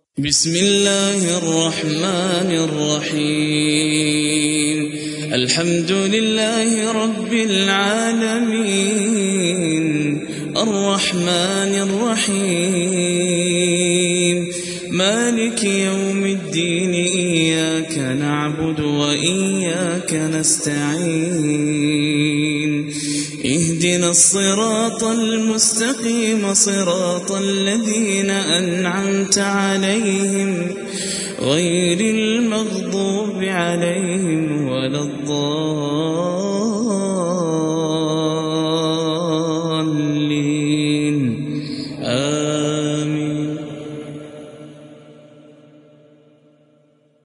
بسم الله الرحمن الرحيم الحمد لله رب العالمين الرحمن الرحيم مالك يوم الدين إياك نعبد وإياك نستعين اهدنا الصراط المستقيم صراط الذين أنعمت عليهم غير المغضوب عليهم ولا الضالين